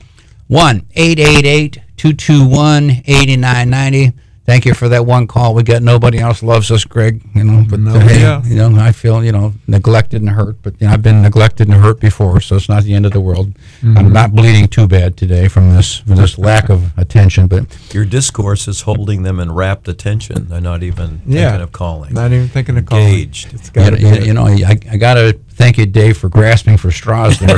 1-888-221-8990. Thank you for that one call. We got nobody else loves us, Greg. But I feel neglected and hurt. But I've been neglected and hurt before, so it's not the end of the world. I'm not bleeding too bad today from this lack of attention. But your discourse is holding them in rapt attention. They're not even thinking of calling. Not even thinking of calling. Engaged. It's gotta be I got to thank you, Dave, for grasping for straws there.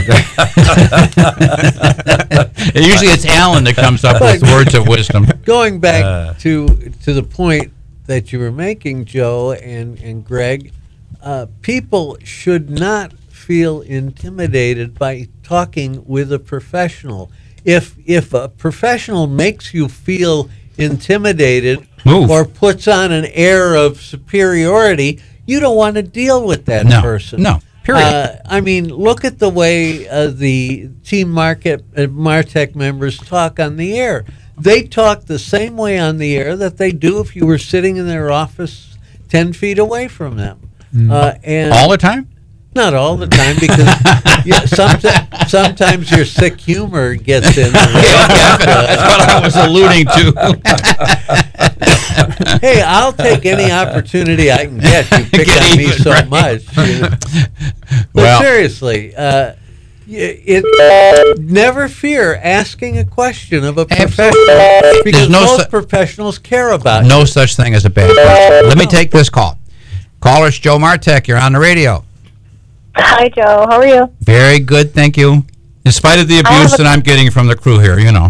Usually it's Alan that comes up with words of wisdom. Going back to the point that you were making, Joe and Greg, people should not feel intimidated by talking with a professional. If a professional makes you feel intimidated or puts on an air of superiority, you don't want to deal with that person. No. Period. I mean, look at the way the Team Martech members talk on the air. They talk the same way on the air that they do if you were sitting in their office 10 feet away from them. And all the time? Not all the time, because sometimes your sick humor gets in. That's what I was alluding to. Hey, I'll take any opportunity I can get. You pick on me so much. But seriously, never fear asking a question of a professional, because most professionals care about no such thing as a bad question. Let me take this call. Caller, it's Joe Martek. You're on the radio. Hi, Joe. How are you? Very good, thank you. In spite of the abuse that I'm getting from the crew here, you know.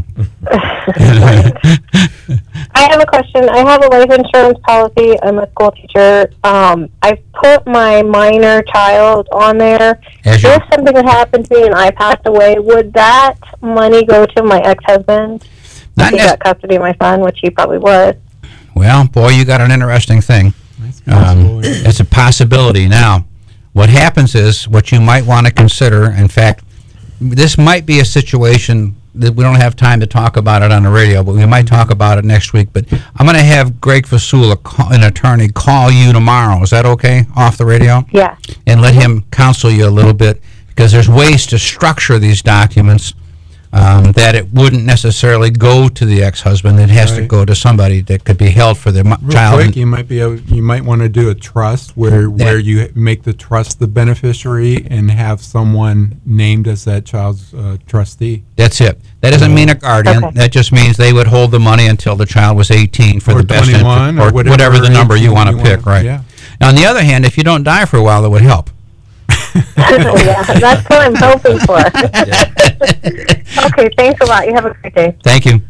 I have a question. I have a life insurance policy. I'm a school teacher. I put my minor child on there. If something had happened to me and I passed away, would that money go to my ex-husband? If he got custody of my son, which he probably would. Well, boy, you got an interesting thing. It's a possibility. Now, what happens is, what you might want to consider, in fact, this might be a situation that we don't have time to talk about it on the radio, but we might talk about it next week. But I'm going to have Greg Fasula, an attorney, call you tomorrow. Is that okay, off the radio? Yeah. And let him counsel you a little bit, because there's ways to structure these documents that it wouldn't necessarily go to the ex-husband. It has to go to somebody that could be held for the child. Quick, you might want to do a trust where you make the trust the beneficiary and have someone named as that child's trustee. That's it. That doesn't mean a guardian. Okay. That just means they would hold the money until the child was 18 for or the best 21 or whatever the number you want to pick, right? Yeah. Now, on the other hand, if you don't die for a while, that would help. Oh, yeah, that's what I'm hoping for. Okay, thanks a lot. You have a great day. Thank you.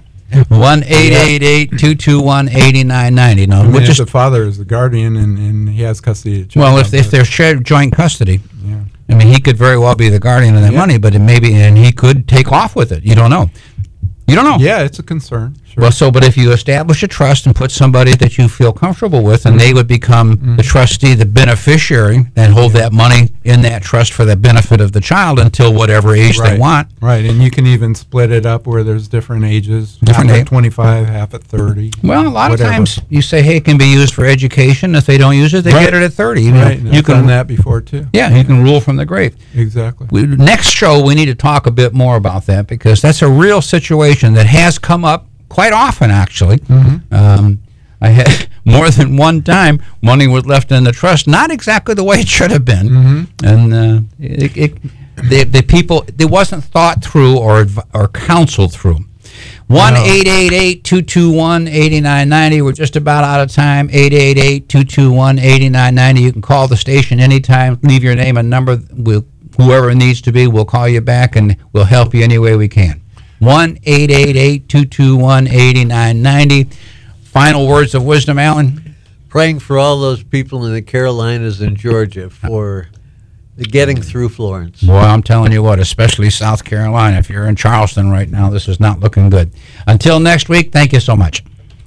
1-888-221-8990. No, if the father is the guardian and he has custody of the child. Well, if they're shared joint custody, I mean, he could very well be the guardian of that money, but and he could take off with it. You don't know. You don't know. Yeah, it's a concern. Sure. Well, but if you establish a trust and put somebody that you feel comfortable with, and they would become the trustee, the beneficiary, then hold that money in that trust for the benefit of the child until whatever age they want. Right, and you can even split it up where there's different ages, half at 25, half at 30. Well, a lot of times you say, hey, it can be used for education. If they don't use it, they get it at 30. Right, you can done that before, too. Yeah, you can rule from the grave. Exactly. Next show, we need to talk a bit more about that, because that's a real situation that has come up quite often, actually. I had more than one time money was left in the trust, not exactly the way it should have been, and the people, it wasn't thought through or counseled through. 1-888-221-8990. We're just about out of time. 888-221-8990. You can call the station anytime. Leave your name and number. Whoever needs to be, we'll call you back, and we'll help you any way we can. 1-888-221-8990. Final words of wisdom, Alan? Praying for all those people in the Carolinas and Georgia for getting through Florence. Boy, I'm telling you what, especially South Carolina. If you're in Charleston right now, this is not looking good. Until next week, thank you so much.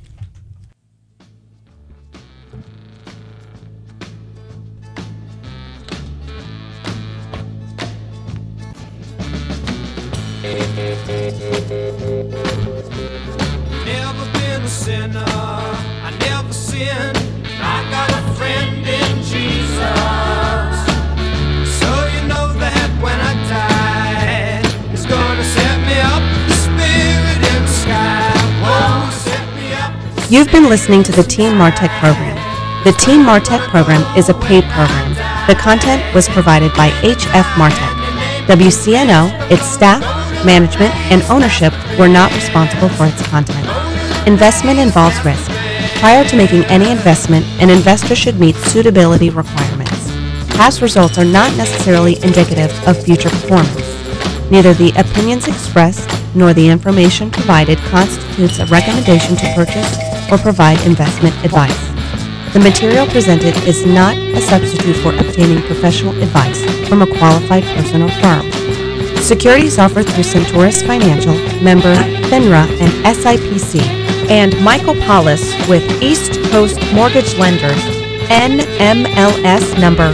Never been a sinner, I never sinned. I got a friend in Jesus. So you know that when I die, He's gonna set me up, the Spirit in the sky. Oh, set me up. You've been listening to the Team Martech program. The Team Martech program is a paid program. The content was provided by H.F. Martech. WCNO, its staff, management, and ownership were not responsible for its content. Investment involves risk. Prior to making any investment, an investor should meet suitability requirements. Past results are not necessarily indicative of future performance. Neither the opinions expressed nor the information provided constitutes a recommendation to purchase or provide investment advice. The material presented is not a substitute for obtaining professional advice from a qualified person or firm. Securities offered through Centaurus Financial, member FINRA and SIPC, and Michael Paulus with East Coast Mortgage Lenders, NMLS number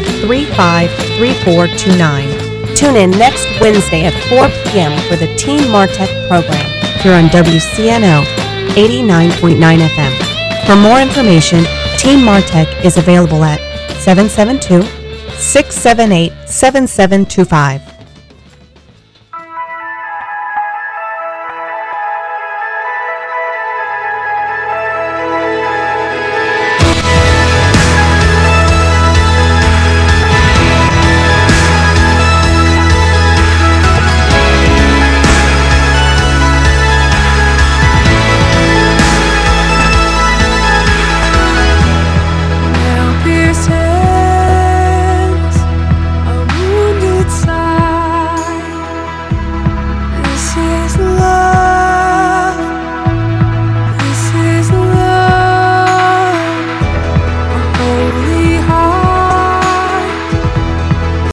353429. Tune in next Wednesday at 4 p.m. for the Team Martech program here on WCNO 89.9 FM. For more information, Team Martech is available at 772-678-7725.